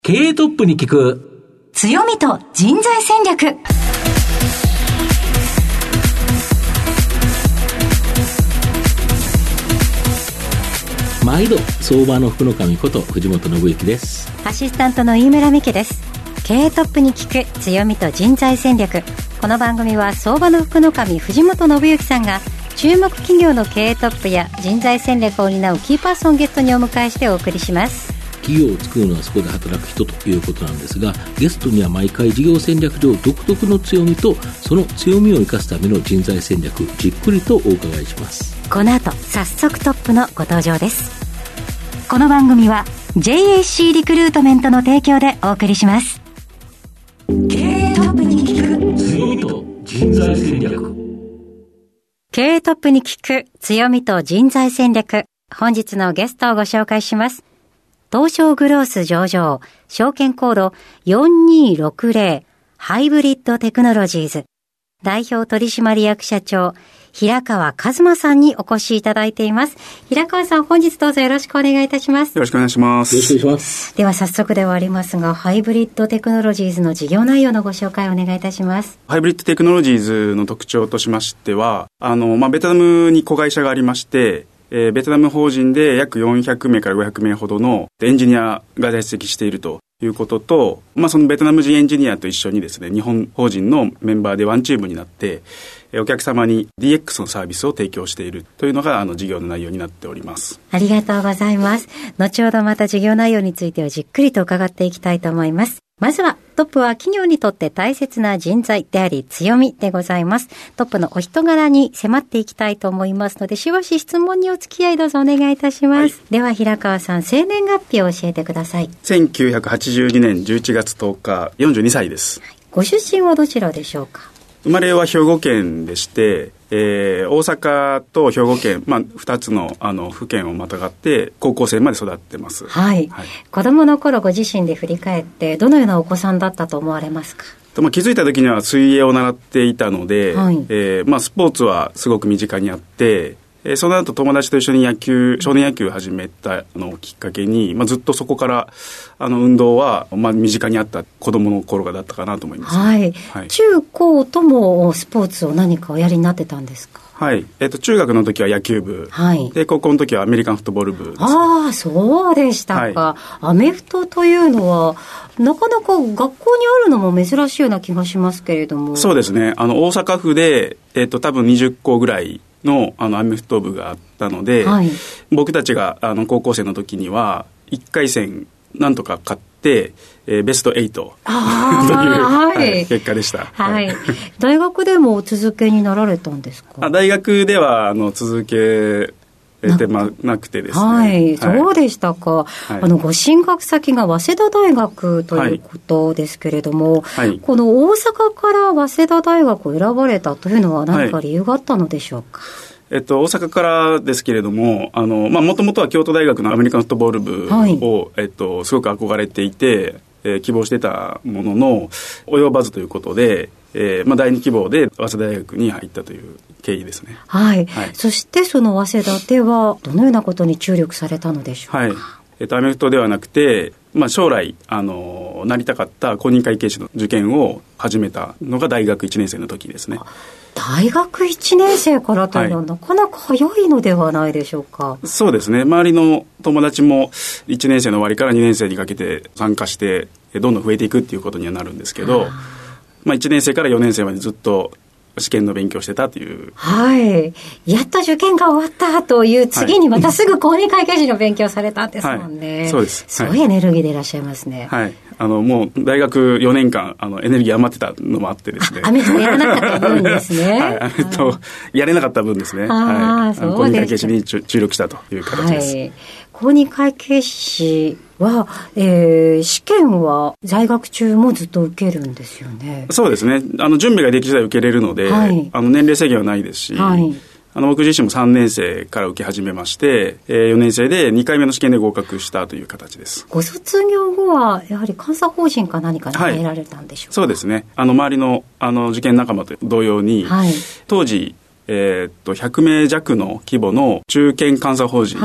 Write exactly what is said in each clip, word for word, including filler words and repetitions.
経営トップに聞く強みと人材戦略。 毎度相場の福の神こと藤本信之です。 アシスタントの飯村美希です。経営トップに聞く強みと人材戦略。この番組は相場の福の神藤本信之さんが注目企業の経営トップや人材戦略を担うキーパーソンをゲストにお迎えしてお送りします。 企業を作るのはそこで働く人ということなんですが、ゲストには毎回事業戦略上独特の強みとその強みを生かすための人材戦略、じっくりとお伺いします。 この後早速トップのご登場です。この番組は ジェイエーシー リクルートメントの提供でお送りします。経営トップに聞く強みと人材戦略。 経営トップに聞く強みと人材戦略。本日のゲストをご紹介します。東証グロース上場、証券コードよんにーろくぜろハイブリッドテクノロジーズ代表取締役社長平川一馬さんにお越しいただいています。平川さん、本日どうぞよろしくお願いいたします。 よろしくお願いします。 よろしくお願いします。 では早速ではありますが、ハイブリッドテクノロジーズの事業内容のご紹介をお願いいたします。 ハイブリッドテクノロジーズの特徴としましては、あの、まあ、ベトナムに子会社がありまして、えー、ベトナム法人で約よんひゃくめいからごひゃくめいほどのエンジニアが在籍しているということと、まあ、そのベトナム人エンジニアと一緒にですね、日本法人のメンバーでワンチームになって、えー、お客様に ディーエックス のサービスを提供しているというのがあの事業の内容になっております。 ありがとうございます。後ほどまた事業内容についてはじっくりと伺っていきたいと思います。まずはトップは企業にとって大切な人材であり強みでございます。トップのお人柄に迫っていきたいと思いますので、しばし質問にお付き合いどうぞお願いいたします。はい、では平川さん、生年月日を教えてください。 せんきゅうひゃくはちじゅうにねんじゅういちがつとおか、よんじゅうにさいです。はい、 ご出身はどちらでしょうか？ 生まれは兵庫県でして、えー、大阪と兵庫県、まあ、ふたつの、あの府県をまたがって高校生まで育ってます。 はい、はい、子供の頃ご自身で振り返ってどのようなお子さんだったと思われますか？ まあ、気づいた時には水泳を習っていたので、 はい、 えーまあ、スポーツはすごく身近にあって、えー、その後友達と一緒に野球少年野球を始めたのをきっかけに、まあ、ずっとそこからあの運動は、まあ、身近にあった子供の頃がだったかなと思います。 はい、はい、中高ともスポーツを何かおやりになってたんですか？ はい、えー、と中学の時は野球部、 はい、 で高校の時はアメリカンフットボール部です。 ああ、そうでしたか。はい、アメフトというのはなかなか学校にあるのも珍しいような気がしますけれども。 そうですね、あの大阪府で、えー、と多分にじゅっこぐらいの, あのアメフト部があったので、はい、僕たちがあの高校生の時にはいっかい戦なんとか勝って、えー、ベストはちという、 はいはい、結果でした。 はいはい、大学でもお続けになられたんですか？ あ、大学ではあの続けてまなくてですね。 はい、はい、そうでしたか。はい、あのご進学先が早稲田大学ということですけれども、はいはい、この大阪から早稲田大学を選ばれたというのは何か理由があったのでしょうか？はい、 えっと、大阪からですけれども、あの、まあ、もともとは京都大学のアメリカンフットボール部を、はい、えっと、すごく憧れていて、えー、希望してたものの及ばずということで、えーまあ、第二希望で早稲田大学に入ったという経緯ですね。 はい、はい、そしてその早稲田ではどのようなことに注力されたのでしょうか？ はい、えっと、アメフトではなくて、まあ、将来あのなりたかった公認会計士の受験を始めたのが大学いちねん生の時ですね。 大学いちねん生からというのはなかなか早いのではないでしょうか？ はい、そうですね、周りの友達もいちねん生の終わりからにねん生にかけて参加してどんどん増えていくっていうことにはなるんですけど、まあ、いちねん生からよねん生までずっと試験の勉強してたという。 はい。やっと受験が終わったという次にまたすぐ公認会計士の勉強されたんですもんね。 はい、そうです。 すごいエネルギーでいらっしゃいますね。 はい。あの、もう大学よねんかん、あの、エネルギー余ってたのもあってですね。 アメフトやらなかった分ですね。 はい。アメフトやれなかった分ですね。 あはい。 そうです。 公認会計士に注力したという形です。はい。 公認会計士は、えー、試験は在学中もずっと受けるんですよね？ そうですね、あの準備ができ次第受けれるので、はい、あの年齢制限はないですし、はい、あの僕自身もさんねん生から受け始めまして、えー、よねん生でにかいめの試験で合格したという形です。 ご卒業後はやはり監査法人か何かに入られたんでしょうか？はい、 そうですね、あの周り の, あの受験仲間と同様に、はい、当時えー、っとひゃくめい弱の規模の中堅監査法人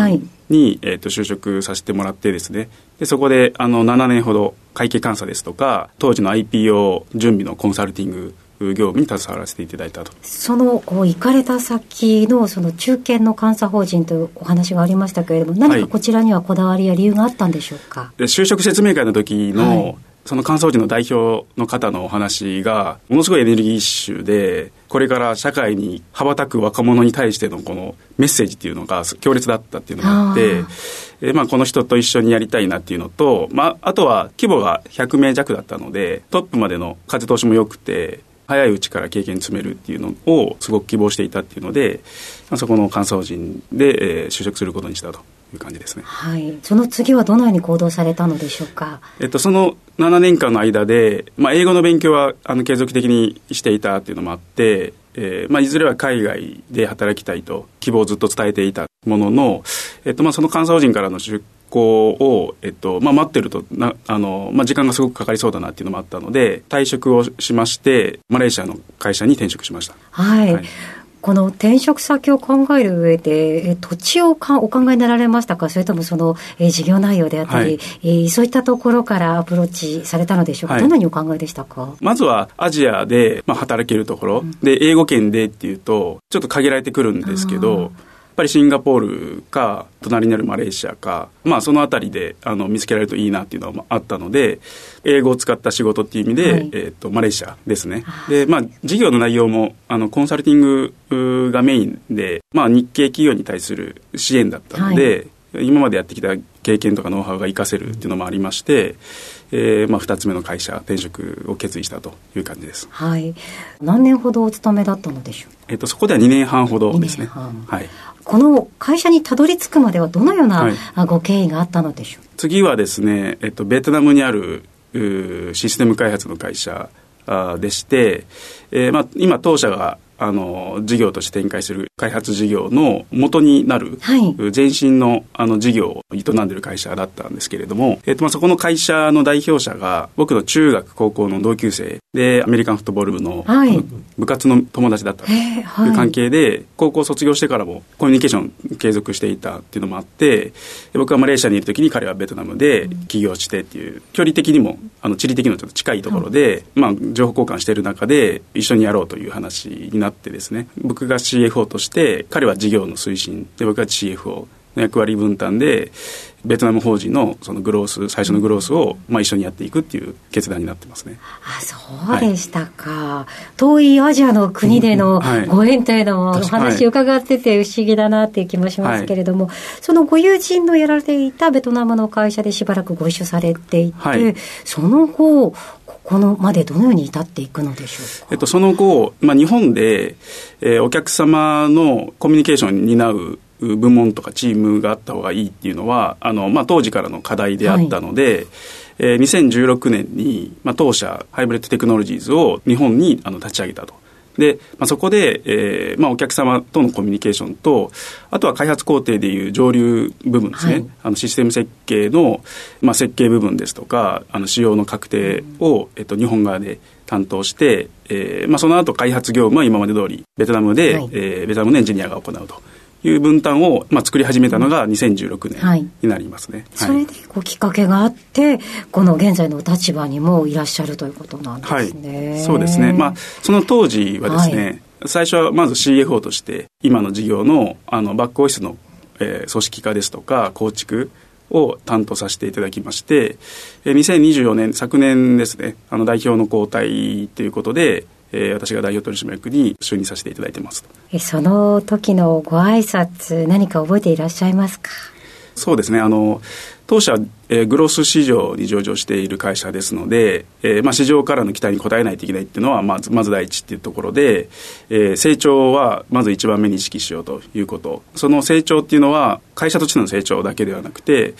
に、えー、と就職させてもらってですね、でそこであのななねんほど会計監査ですとか当時の アイピーオー 準備のコンサルティング業務に携わらせていただいたと。 そのこう行かれた先のその中堅の監査法人というお話がありましたけれども、何かこちらにはこだわりや理由があったんでしょうか。 で就職説明会の時の、はい、その監査法人の代表の方のお話がものすごいエネルギッシュで、これから社会に羽ばたく若者に対してのこのメッセージっていうのが強烈だったっていうのがあって、えまあ、この人と一緒にやりたいなっていうのと、まあ、あとは規模がひゃくめい弱だったのでトップまでの風通しも良くて早いうちから経験積めるっていうのをすごく希望していたっていうので、まあ、そこの監査法人で、えー、就職することにしたという感じですね。 はい。その次はどのように行動されたのでしょうか。 えっと、そのななねんかんの間で、まあ、英語の勉強はあの継続的にしていたっていうのもあって、えーまあ、いずれは海外で働きたいと希望をずっと伝えていたものの、えっとまあ、その監査法人からの出向を、えっとまあ、待ってるとなあの、まあ、時間がすごくかかりそうだなっていうのもあったので退職をしましてマレーシアの会社に転職しました。 はい、はい、この転職先を考える上でえ土地をかお考えになられましたか、それともそのえ事業内容であったり、はい、えー、そういったところからアプローチされたのでしょうか、はい、どのようにお考えでしたか。 まずはアジアで、まあ、働けるところ、うん、で英語圏でっていうとちょっと限られてくるんですけど、やっぱりシンガポールか隣にあるマレーシアか、まあ、そのあたりであの見つけられるといいなっていうのはあったので英語を使った仕事っていう意味で、はい、えー、とマレーシアですね。で、まあ、事業の内容もあのコンサルティングがメインで、まあ、日系企業に対する支援だったので、はい、今までやってきた経験とかノウハウが活かせるっていうのもありまして、えーまあ、ふたつめの会社転職を決意したという感じです。 はい。何年ほどお勤めだったのでしょう。 えー、とそこではにねんはんほどですね。はい。 この会社にたどり着くまではどのようなご経緯があったのでしょう。はい、 次はですね、えっと、ベトナムにあるシステム開発の会社でして、えーまあ、今当社があの事業として展開する開発事業の元になる、はい、前身のあの事業を営んでいる会社だったんですけれども、えっとまあ、そこの会社の代表者が僕の中学高校の同級生でアメリカンフットボール部 の,、はい、あの部活の友達だったという関係で、はい、高校卒業してからもコミュニケーション継続していたっていうのもあって、僕はマレーシアにいる時に彼はベトナムで起業してっていう、距離的にもあの地理的にもちょっと近いところで、はい、まあ、情報交換している中で一緒にやろうという話になってですね、僕が シーエフオー として彼は事業の推進で僕は シーエフオー の役割分担でベトナム法人のそのグロース最初のグロースをまあ一緒にやっていくっていう決断になってますね。 あ、そうでしたか、はい、遠いアジアの国でのご縁というのもお話伺ってて不思議だなっていう気もしますけれども、はい、そのご友人のやられていたベトナムの会社でしばらくご一緒されていて、はい、その後このまでどのように至っていくのでしょうか。 えっと、その後、まあ、日本で、えー、お客様のコミュニケーションに担う部門とかチームがあった方がいいっていうのはあの、まあ、当時からの課題であったので、はい、えー、にせんじゅうろくねんに、まあ、当社ハイブレッドテクノロジーズを日本にあの立ち上げたと。で、まあ、そこで、えーまあ、お客様とのコミュニケーションと、あとは開発工程でいう上流部分ですね、はい、あのシステム設計の、まあ、設計部分ですとかあの仕様の確定を、えっと、日本側で担当して、えーまあ、その後開発業務は今まで通りベトナムで、はい、えー、ベトナムのエンジニアが行うという分担を、まあ、作り始めたのがにせんじゅうろくねんになりますね。 はいはい、それでこうきっかけがあってこの現在の立場にもいらっしゃるということなんですね。 はい、そうですね、まあ、その当時はですね、はい、最初はまず シーエフオー として今の事業 の, あのバックオフィスの、えー、組織化ですとか構築を担当させていただきまして、えー、にせんにじゅうよねん昨年ですね、あの代表の交代ということでえー、私が代表取締役に就任させていただいています。 えその時のご挨拶何か覚えていらっしゃいますか。 そうですね、あの当社、えー、グロース市場に上場している会社ですので、えーまあ、市場からの期待に応えないといけないっていうのはまず、まず第一っていうところで、えー、成長はまず一番目に意識しようということ。その成長っていうのは会社としての成長だけではなくて、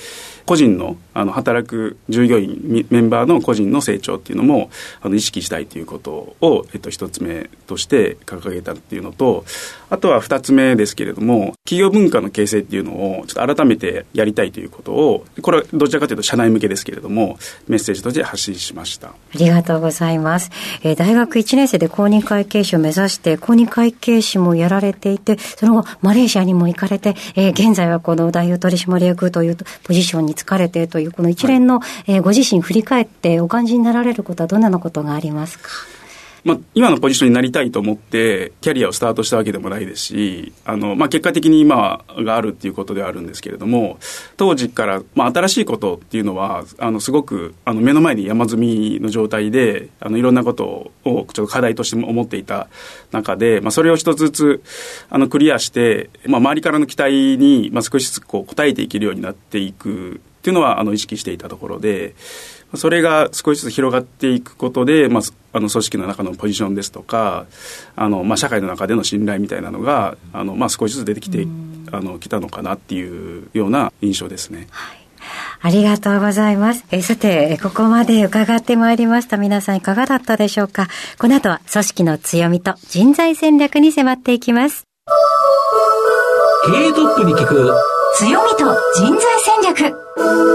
個人の、あの働く従業員メンバーの個人の成長っていうのもあの意識したいということを、えっと、一つ目として掲げたっていうのと、あとは二つ目ですけれども、企業文化の形成っていうのをちょっと改めてやりたいということを、これはどちらかというと社内向けですけれども、メッセージとして発信しました。 ありがとうございます。えー、大学いちねん生で公認会計士を目指して公認会計士もやられていて、その後マレーシアにも行かれて、えー、現在はこの代表取締役というポジションに就かれてというこの一連の、はい、えー、ご自身振り返ってお感じになられることはどんなのことがありますか？ まあ、今のポジションになりたいと思ってキャリアをスタートしたわけでもないですし、あの、まあ、結果的に今があるっていうことではあるんですけれども、当時から、まあ、新しいことっていうのはあのすごくあの目の前に山積みの状態で、あのいろんなことをちょっと課題として思っていた中で、まあ、それを一つずつあのクリアして、まあ、周りからの期待に、まあ、少しずつこう応えていけるようになっていくっていうのはあの意識していたところで、それが少しずつ広がっていくことで、まあ、あの組織の中のポジションですとか、あの、まあ、社会の中での信頼みたいなのがあの、まあ、少しずつ出てきてあのきたのかなっていうような印象ですね。 はい、ありがとうございます。えさて、ここまで伺ってまいりました。皆さんいかがだったでしょうか。この後は組織の強みと人材戦略に迫っていきます。 経営トップに聞く強みと人材戦略。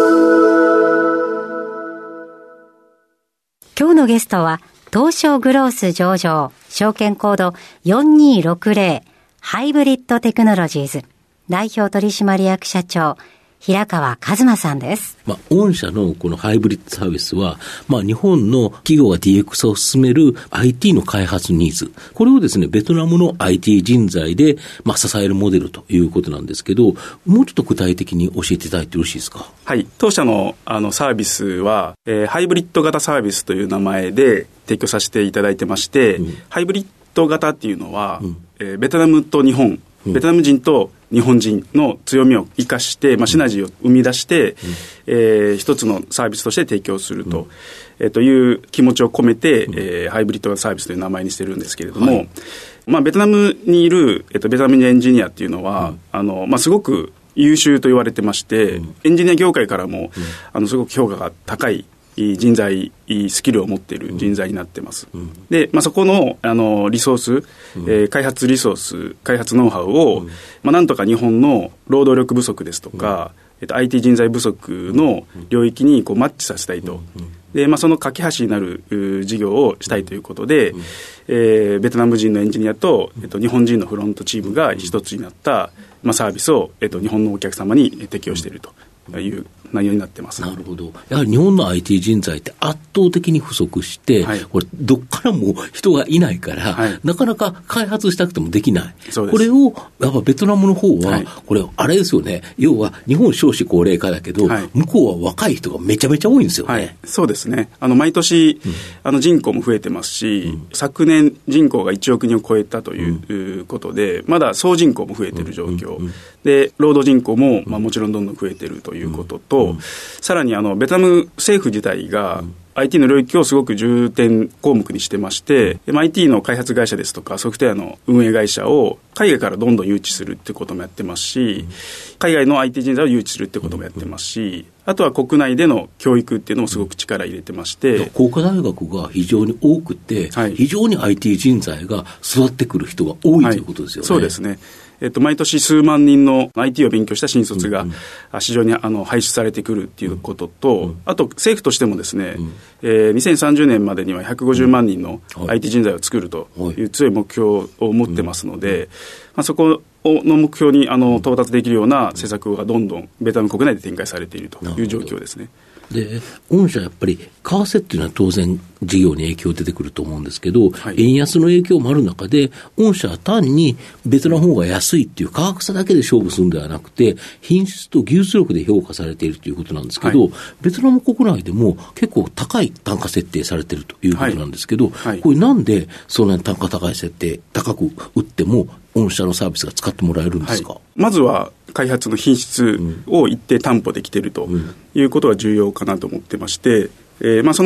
今日のゲストは東証グロース上場証券コードよんにーろくぜろハイブリッドテクノロジーズ代表取締役社長平川一馬さんです。 まあ、御社のこのハイブリッドサービスは、まあ、日本の企業が ディーエックス を進める アイティー の開発ニーズ、これをですね、ベトナムの アイティー 人材で、まあ、支えるモデルということなんですけど、もうちょっと具体的に教えていただいてよろしいですか？ はい。当社の、あのサービスは、えー、ハイブリッド型サービスという名前で提供させていただいてまして、うん、ハイブリッド型っていうのは、うんえー、ベトナムと日本、ベトナム人と日本人の強みを生かして、まあ、シナジーを生み出して、うんえー、一つのサービスとして提供すると、うんえー、という気持ちを込めて、うんえー、ハイブリッドサービスという名前にしてるんですけれども、はいまあ、ベトナムにいる、えー、とベトナム人エンジニアっていうのは、うんあのまあ、すごく優秀と言われてまして、うん、エンジニア業界からも、うん、あのすごく評価が高い人材スキルを持っている人材になってます、うん、で、まあ、そこの、あのリソース、うんえー、開発リソース開発ノウハウを、うんまあ、なんとか日本の労働力不足ですとか、うんえっと、アイティー 人材不足の領域にこうマッチさせたいと、うんでまあ、その架け橋になる事業をしたいということで、うんえー、ベトナム人のエンジニアと、えっと、日本人のフロントチームが一つになった、まあ、サービスを、えっと、日本のお客様に適用しているという内容になってます。 なるほど。やはり日本の アイティー 人材って圧倒的に不足して、はい、これどっからも人がいないから、はい、なかなか開発したくてもできない。そうです。これをやっぱベトナムの方は、はい、これあれですよね。要は日本少子高齢化だけど、はい、向こうは若い人がめちゃめちゃ多いんですよね。はい、 そうですね。あの毎年、うん、あの人口も増えてますし、うん、昨年人口がいちおくにんを超えたということで、うん、まだ総人口も増えている状況、うんうんうん、で労働人口も、まあ、もちろんどんどん増えているということと、うんうん、さらにあのベトナム政府自体が、うんアイティー の領域をすごく重点項目にしてまして、うん、アイティー の開発会社ですとかソフトウェアの運営会社を海外からどんどん誘致するってこともやってますし、うん、海外の アイティー 人材を誘致するってこともやってますし、あとは国内での教育っていうのもすごく力入れてまして、 工科大学が非常に多くて、はい、非常に アイティー 人材が育ってくる人が多い、はい、ということですよね。 そうですね。えっと、毎年数万人の アイティー を勉強した新卒が市場にあの排出されてくるっていうことと、うん、あと政府としてもですね、うんえー、にせんさんじゅうねんまでにはひゃくごじゅうまんにんの アイティー 人材を作るという強い目標を持ってますので、まあ、そこの目標にあの到達できるような施策がどんどんベトナム国内で展開されているという状況ですね。 で、御社やっぱり為替っていうのは当然事業に影響出てくると思うんですけど、はい、円安の影響もある中で、御社は単にベトナムの方が安いっていう価格差だけで勝負するんではなくて、品質と技術力で評価されているということなんですけど、はい、ベトナム国内でも結構高い単価設定されているということなんですけど、はいはい、これなんでそんなに単価高い設定高く売っても御社のサービスが使ってもらえるんですか？ はい、まずは開発の品質を一定担保できているということが重要かなと思ってまして、えーまあ、その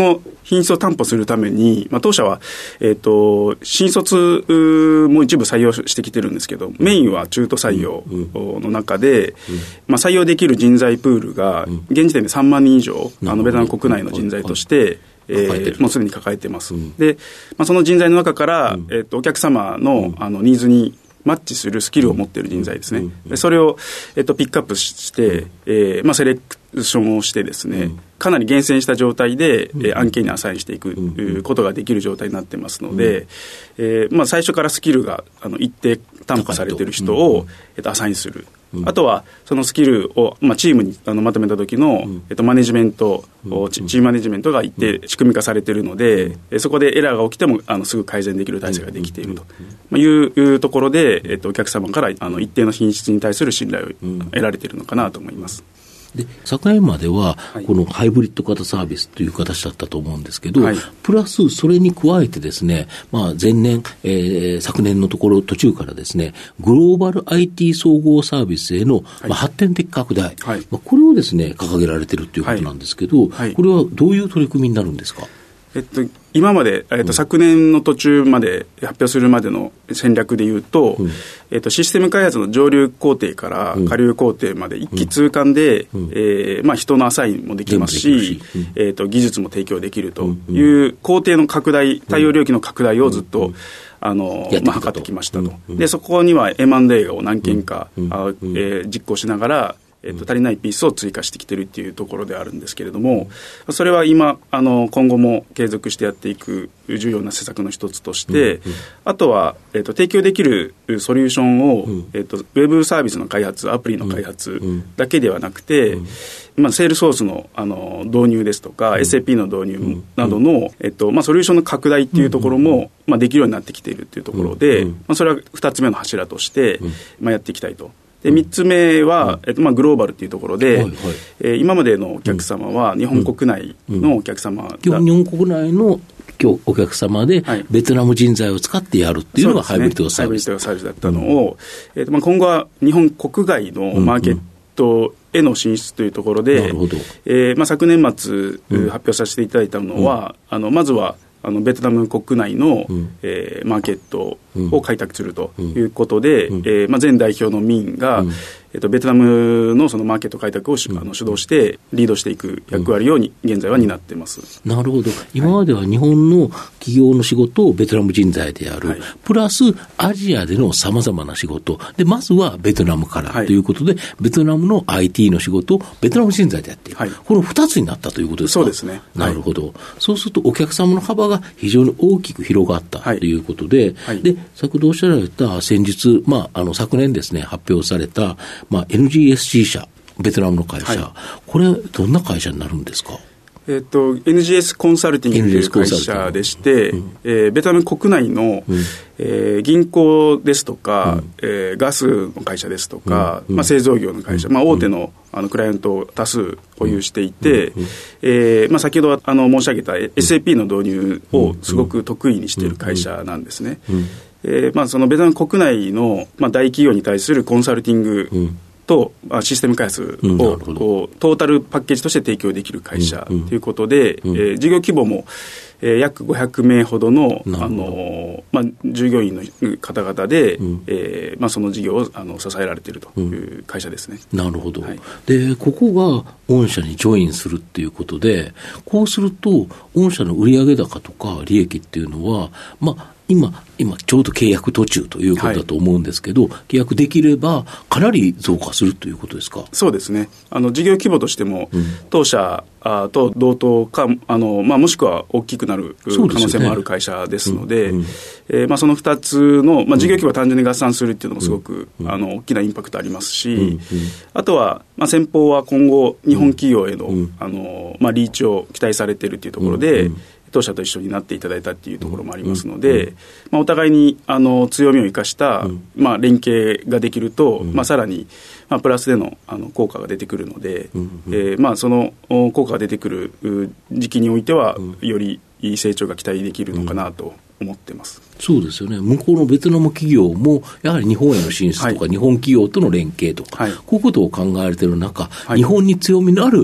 品質を担保するために、まあ、当社は、えーと、新卒も一部採用してきてるんですけど、メインは中途採用の中で、まあ、採用できる人材プールが現時点でさんまんにん以上、あのベトナム国内の人材として、えー、もうすでに抱えています、うん、で、まあ、その人材の中から、うんえー、とお客様 の,、うん、あのニーズにマッチするスキルを持っている人材ですね、うん、でそれを、えー、とピックアップして、うんえーまあ、セレクションをしてですね、うん、かなり厳選した状態で、うんえー、案件にアサインしていく、うん、ことができる状態になってますので、うんえーまあ、最初からスキルがあの一定担保されている人を、うんえー、とアサインする、うん、あとはそのスキルを、まあ、チームにあのまとめた時の、うんえっと、マネジメント、うん、チームマネジメントが一定仕組み化されているので、うん、そこでエラーが起きてもあのすぐ改善できる体制ができていると、うん、いうところで、えっと、お客様からあの一定の品質に対する信頼を得られているのかなと思います。 で昨年まではこのハイブリッド型サービスという形だったと思うんですけど、はい、プラスそれに加えてですね、まあ、前年、えー、昨年のところ途中からですねグローバル アイティー 総合サービスへの、はいまあ、発展的拡大、はいまあ、これをですね掲げられているということなんですけど、はいはい、これはどういう取り組みになるんですか？ えっと、今まで、えっと、昨年の途中まで発表するまでの戦略でいうと、うんえっと、システム開発の上流工程から下流工程まで一気通貫で、うんえーまあ、人のアサインもできますし、うんえっと、技術も提供できるという工程の拡大、対応領域の拡大をずっと、うんあのまあ、図ってきましたと、うん、でそこには エムアンドエー を何件か、うんあえー、実行しながらえっと、足りないピースを追加してきてるっていうところであるんですけれども、それは今あの今後も継続してやっていく重要な施策の一つとして、うんうん、あとは、えっと、提供できるソリューションを、うんえっと、ウェブサービスの開発、アプリの開発だけではなくて、うんまあ、セールソース の, あの導入ですとか、うん、エスエーピー の導入などの、えっとまあ、ソリューションの拡大っていうところも、まあ、できるようになってきているっていうところで、うんまあ、それはふたつめの柱として、うんまあ、やっていきたいと。でみっつめは、えっとまあ、グローバルというところで、はいはいえー、今までのお客様は日本国内のお客様が、 うんうん、日本国内のお客様で、はい、ベトナム人材を使ってやるっていうのがハイブリッドサービス、ね、ハイブリッドサービスだったのを、うんえーとまあ、今後は日本国外のマーケットへの進出というところで、うんうんえーまあ、昨年末、うん、発表させていただいたのは、うん、あのまずはあのベトナム国内の、うんえー、マーケットを開拓するということで、うんえーまあ、前代表の民が、うんえっと、ベトナム の, そのマーケット開拓を、うん、あの主導してリードしていく役割をに、うん、現在は担っています。なるほど。今までは日本の企業の仕事をベトナム人材でやる、はい、プラスアジアでのさまざまな仕事で、まずはベトナムからということで、はい、ベトナムの アイティー の仕事をベトナム人材でやっていく、はい、このふたつになったということですか？ そうですね。 なるほど、はい、そうするとお客様の幅が非常に大きく広がったということで、はいはい、で先ほどおっしゃられた先日、まあ、あの昨年ですね発表された、まあ、エヌジーエスシー 社ベトナムの会社、はい、これどんな会社になるんですか？ えー、と エヌジーエス コンサルティングという会社でして、うんえー、ベトナム国内の、うんえー、銀行ですとか、うんえー、ガスの会社ですとか、うんまあ、製造業の会社、うんまあ、大手 の, あのクライアントを多数保有していて、うんえーまあ、先ほどあの申し上げた エスエーピー の導入をすごく得意にしている会社なんですね。うんうんえーまあ、そのベトナム国内の、まあ、大企業に対するコンサルティング、うんとシステム開発を、うん、こうトータルパッケージとして提供できる会社ということで、うんうんえー、事業規模も、えー、約ごひゃくめいほどの、あのまあ、従業員の方々で、うんえーまあ、その事業をあの支えられているという会社ですね。 うん、なるほど、はい、でここが御社にジョインするっていうことで、こうすると御社の売上高とか利益っていうのは、まあ今、今ちょうど契約途中ということだと思うんですけど、はい、契約できればかなり増加するということですか？ そうですね。あの事業規模としても、うん、当社あと同等かあの、まあ、もしくは大きくなる可能性もある会社ですので、うんうんえーまあ、そのふたつの、まあ、事業規模を単純に合算するっていうのもすごく、うん、あの大きなインパクトありますし、うんうん、あとは、まあ、先方は今後日本企業への、うん、あのまあ、リーチを期待されているというところで、うんうん当社と一緒になっていただいたっていうところもありますので、うんうんまあ、お互いにあの強みを生かした、うんまあ、連携ができると、うんまあ、さらに、まあ、プラスで の, あの効果が出てくるので、うんうんえーまあ、その効果が出てくる時期においては、うん、よりいい成長が期待できるのかなと思ってます。 うん、そうですよね。向こうのベトナム企業もやはり日本への進出とか、はい、日本企業との連携とか、はい、こういうことを考えられている中、はい、日本に強みのある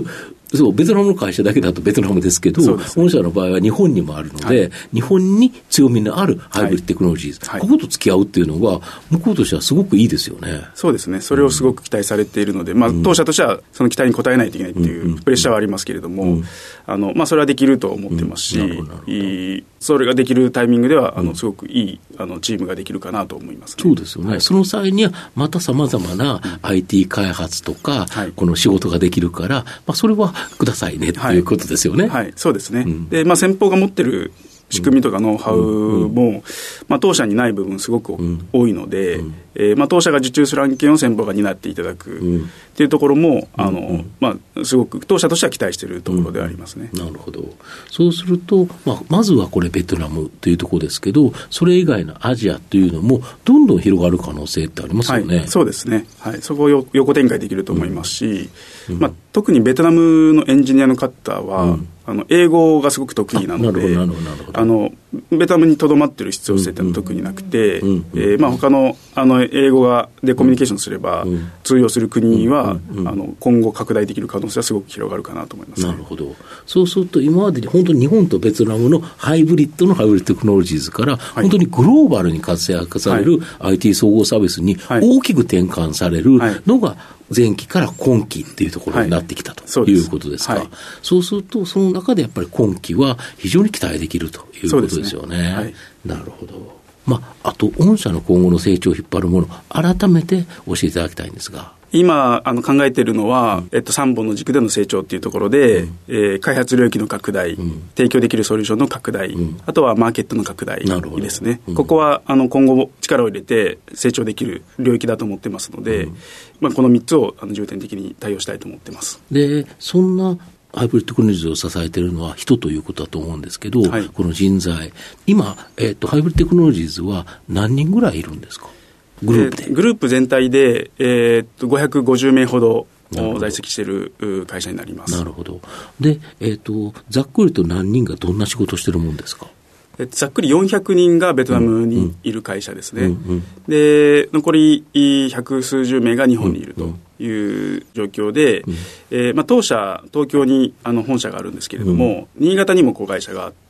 そう、ベトナムの会社だけだとベトナムですけど、ね、御社の場合は日本にもあるので、はい、日本に強みのあるハイブリッドテクノロジー、はい、ここと付き合うっていうのは、向こうとしてはすごくいいですよね。 そうですね。それをすごく期待されているので、うん、まあ、当社としてはその期待に応えないといけないっていうプレッシャーはありますけれども、うん、あの、まあ、それはできると思ってますし、うん、いいそれができるタイミングでは、あの、すごくいい、あの、チームができるかなと思いますね。 そうですよね。はい、その際には、また様々な アイティー 開発とか、はい、この仕事ができるから、まあ、それはくださいねっていうことですよね。 はい、はい、そうですね。うん、で、まあ、先方が持ってる仕組みとかノウハウも、うん、まあ、当社にない部分すごく多いので、うん、えー、まあ、当社が受注する案件を先方が担っていただくっていうところも、あの、うん、まあ、すごく当社としては期待しているところでありますね。 うん、なるほど。そうすると、まあ、まずはこれベトナムというところですけど、それ以外のアジアというのもどんどん広がる可能性ってありますよね。 はい、そうですね。はい、そこをよ横展開できると思いますし、うん、まあ、特にベトナムのエンジニアの方は、うん、あの英語がすごく得意なので、あのベトナムにとどまっている必要性ってのは特になくて、うんうん、えーまあ、他のあの英語がでコミュニケーションすれば、うん、通用する国は、うんうん、あの今後拡大できる可能性はすごく広がるかなと思います、ね。 なるほど。そうすると今までに本当に日本とベトナムのハイブリッドのハイブリッドテクノロジーズから、はい、本当にグローバルに活躍される アイティー 総合サービスに大きく転換されるのが、はい、前期から今期っていうところになってきたということですか。はい、そうするとその中でやっぱり今期は非常に期待できるということですよね。ね、はい、なるほど。まあ、あと御社の今後の成長を引っ張るもの改めて教えていただきたいんですが。 今あの考えているのは、うん、えっと、さんぼんの軸での成長っていうところで、うん、えー、開発領域の拡大、うん、提供できるソリューションの拡大、うん、あとはマーケットの拡大ですね。うん、ここはあの今後力を入れて成長できる領域だと思ってますので、うん、まあ、このみっつをあの重点的に対応したいと思ってます。 で、そんなハイブリッドテクノロジーを支えているのは人ということだと思うんですけど、はい、この人材、今、えーと、ハイブリッドテクノロジーズは何人ぐらいいるんですか？グループで。 えー、グループ全体で、えー、とごひゃくごじゅうめいほど在籍している会社になります。 なるほど。で、えーと、ざっくりと何人がどんな仕事をしているもんですか？ えざっくりよんひゃくにんがベトナムにいる会社ですね。うんうん、で、残り百数十名が日本にいるという状況で、うんうん、えーまあ、当社東京にあの本社があるんですけれども、うん、新潟にも子会社があって、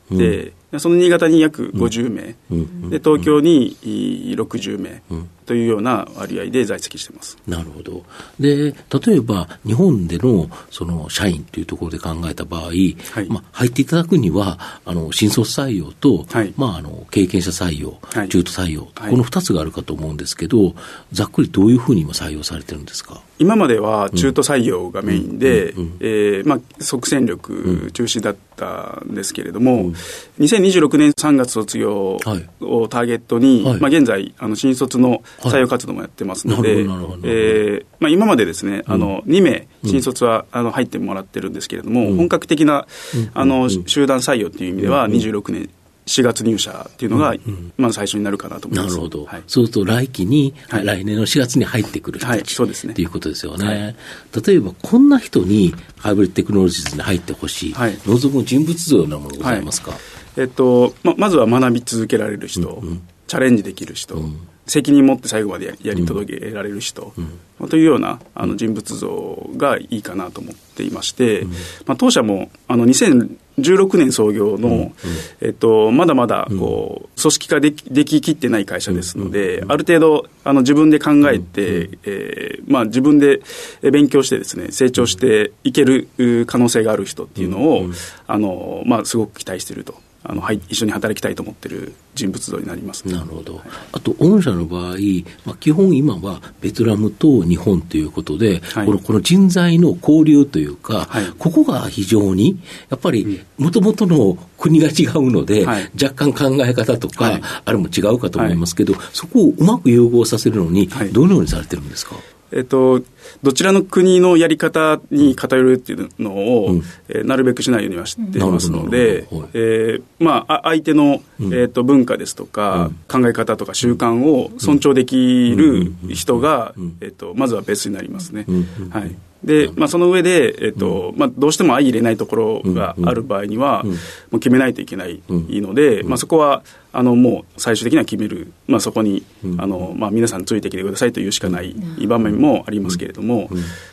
うん、その新潟に約ごじゅうめい、うん、で東京にろくじゅうめい、うん、というような割合で在籍しています。 なるほど。で、例えば日本でのその社員というところで考えた場合、はい、まあ、入っていただくにはあの新卒採用と、はい、まあ、あの経験者採用、はい、中途採用、はい、このふたつがあるかと思うんですけど、ざっくりどういうふうに今採用されてるんですか？ 今までは中途採用がメインで、即戦力中心だったんですけれども、うん、にせんにじゅうろくねんさんがつ卒業をターゲットに、はい、まあ、現在あの新卒の採用活動もやってますので、今までですね、あのにめい新卒は、うん、あの入ってもらってるんですけれども、うん、本格的な、うん、あの集団採用という意味では、うん、にじゅうろくねんしがつ入社っていうのが、うん、まず最初になるかなと思います。 なるほど。 はい、 そうすると来期に、はい、来年のしがつに入ってくる人たち、はい、 そうですね、 ということですよね。はい、例えばこんな人にハイブリッドテクノロジーズに入ってほしい、はい、望む人物像なものございますか？はい、 えっとま、まずは学び続けられる人、うんうん、チャレンジできる人、うん、責任持って最後まで や, やり届けられる人、うんうん、というようなあの人物像がいいかなと思っていまして、うん、まあ、当社もあのにせんじゅうろくねん創業の、うんうん、えっと、まだまだこう組織化で き, でききってない会社ですので、うんうん、ある程度あの自分で考えて、うんうん、えーまあ、自分で勉強してですね、成長していける可能性がある人っていうのを、うんうん、あのまあ、すごく期待していると、あの、はい、一緒に働きたいと思っている人物像になります、ね。 なるほど。はい、あと御社の場合、まあ、基本今はベトナムと日本ということで、はい、このこの人材の交流というか、はい、ここが非常にやっぱりもともとの国が違うので、はい、若干考え方とか、はい、あれも違うかと思いますけど、はい、そこをうまく融合させるのにどのようにされてるんですか？ えっと、どちらの国のやり方に偏るっていうのを、うん、えー、なるべくしないようにはしていますので、うん、えー、まあ、相手の、うん、えー、と文化ですとか、うん、考え方とか習慣を尊重できる人が、えー、とまずはベースになりますね。はい。で、まあ、その上で、えっと、まあ、どうしても相入れないところがある場合には、もう決めないといけないので、まあ、そこは、あの、もう最終的には決める、まあ、そこに、あの、まあ、皆さんついてきてくださいというしかない場面もありますけれども、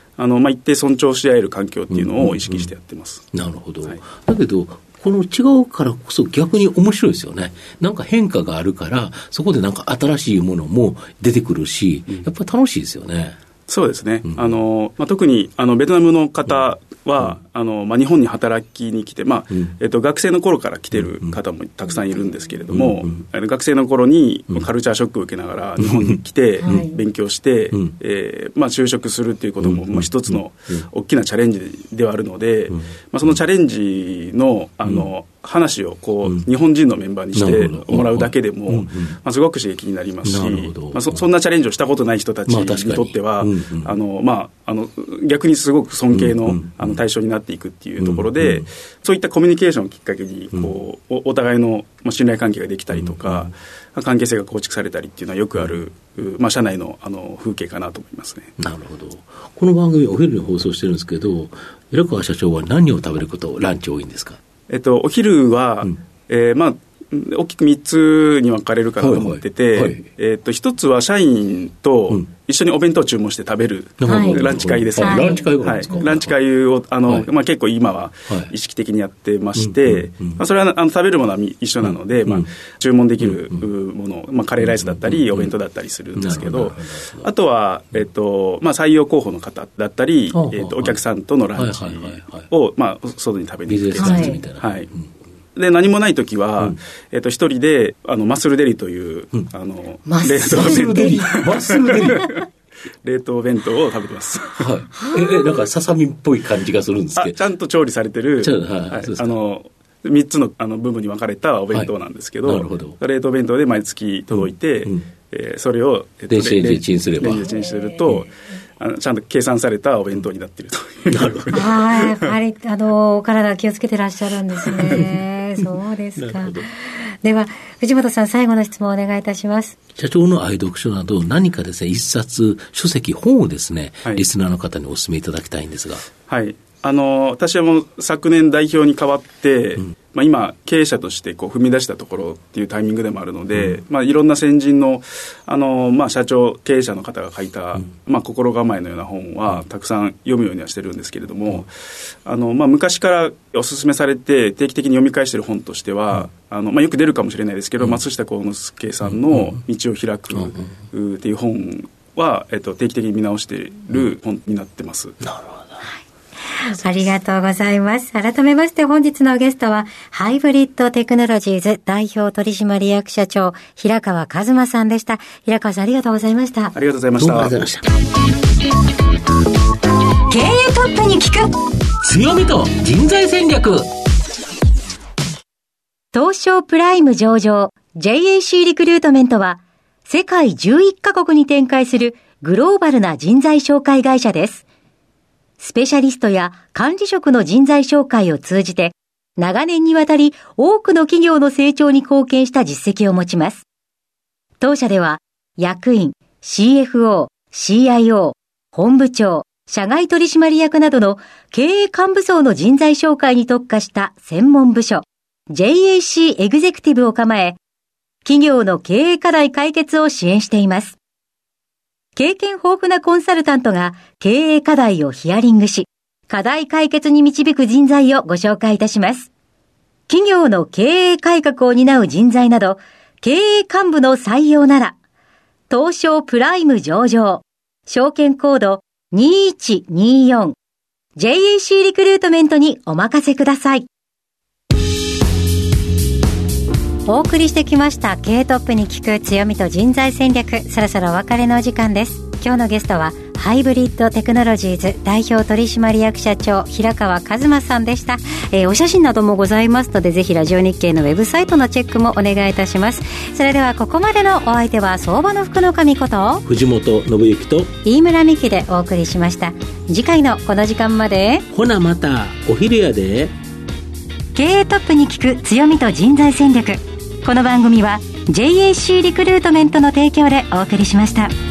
あの、まあ、一定尊重し合える環境っていうのを意識してやってます。 うんうんうん、なるほど、はい、だけどこの違うからこそ逆に面白いですよね。なんか変化があるからそこでなんか新しいものも出てくるし、やっぱり楽しいですよね。 そうですね、うん、あのまあ、特にあのベトナムの方は、うん、あのまあ、日本に働きに来て、まあうんえっと、学生の頃から来てる方もたくさんいるんですけれども、うんうん、学生の頃にカルチャーショックを受けながら日本に来て勉強して、うんえーまあ、就職するっていうことも、まあ、一つの大きなチャレンジではあるので、うんまあ、そのチャレンジの、あの話をこう、うん、日本人のメンバーにしてもらうだけでも、うんうんまあ、すごく刺激になりますし、まあ、そ, そんなチャレンジをしたことない人たちにとっては、まあうんうんあのまあ、あの逆にすごく尊敬 の,、うんうん、あの対象になっていくっていうところで、うんうん、そういったコミュニケーションをきっかけにこう、うん、お, お互いの信頼関係ができたりとか、うん、関係性が構築されたりっていうのはよくある、まあ、社内 の, あの風景かなと思いますね。 なるほど。この番組お昼に放送してるんですけど、平川社長は何を食べることランチ多いんですか？ えっと、お昼は、うんえーまあ、大きくみっつに分かれるかなと思ってて、はいはいえー、とひとつは社員と一緒にお弁当を注文して食べる、はい、ランチ会ですね、 はい、ランチ会があるんですか？ はい、ランチ会をあの、はいまあ、結構今は意識的にやってまして、はいうんうんまあ、それはあの食べるものは一緒なので、うんまあ、注文できるもの、まあ、カレーライスだったり、うん、お弁当だったりするんですけど、あとは、えーとまあ、採用候補の方だったり、えー、とお客さんとのランチを、まあ、外に食べに行ってビジネスランチみたいな、 はいうんで何もないときは、うんえー、と一人であのマッスルデリという、うん、あのマッスルデリマッスルデリ冷凍弁当を食べてます、 はい、えなんかささみっぽい感じがするんですけど、 ちゃんと調理されてる、 はいはい、あのみっつ の, あの部分に分かれたお弁当なんですけど、はい、なるほど冷凍弁当で毎月届いて、うんうんえー、それを、 えー、電子レンジでチンすれば電子レンジでチンすると、あのちゃんと計算されたお弁当になっているという。 なるほど。 はい、やっぱりあのお体気をつけてらっしゃるんですね。そうですか。では藤本さん、最後の質問をお願いいたします。 社長の愛読書など何かですね、一冊書籍本をですね、はい、リスナーの方にお勧めいただきたいんですが。 はい。あの私はもう昨年代表に代わって、うんまあ、今経営者としてこう踏み出したところっていうタイミングでもあるので、うんまあ、いろんな先人 の, あの、まあ、社長経営者の方が書いた、うんまあ、心構えのような本はたくさん読むようにはしてるんですけれども、うん、あのまあ、昔からお勧めされて定期的に読み返している本としては、うんあのまあ、よく出るかもしれないですけど、うん、松下幸之助さんの道を開くっていう本は、えっと、定期的に見直している本になってます。 なるほど。 ありがとうございます。改めまして本日のゲストはハイブリッドテクノロジーズ代表取締役社長平川一馬さんでした。平川さん、ありがとうございました。 ありがとうございました。 どうもありがとうございました。 経営トップに聞く強みと人材戦略。 東証プライム上場 ジェイエーシー リクルートメントは世界じゅういっカ国に展開するグローバルな人材紹介会社です。スペシャリストや管理職の人材紹介を通じて、長年にわたり多くの企業の成長に貢献した実績を持ちます。当社では、役員、シーエフオー、シーアイオー、本部長、社外取締役などの経営幹部層の人材紹介に特化した専門部署、ジェイエーシー エグゼクティブを構え、企業の経営課題解決を支援しています。経験豊富なコンサルタントが経営課題をヒアリングし、課題解決に導く人材をご紹介いたします。企業の経営改革を担う人材など、経営幹部の採用なら、東証プライム上場、証券コードにいちによん、ジェイエーシー リクルートメントにお任せください。お送りしてきました経営トップに聞く強みと人材戦略、そろそろお別れのお時間です。今日のゲストはハイブリッドテクノロジーズ代表取締役社長平川一馬さんでした。えー、お写真などもございますので、ぜひラジオ日経のウェブサイトのチェックもお願いいたします。それではここまでのお相手は相場の福の神こと藤本信之と飯村美希でお送りしました。次回のこの時間まで、 ほなまたお昼やで。 経営トップに聞く強みと人材戦略、この番組は ジェイエーシー リクルートメントの提供でお送りしました。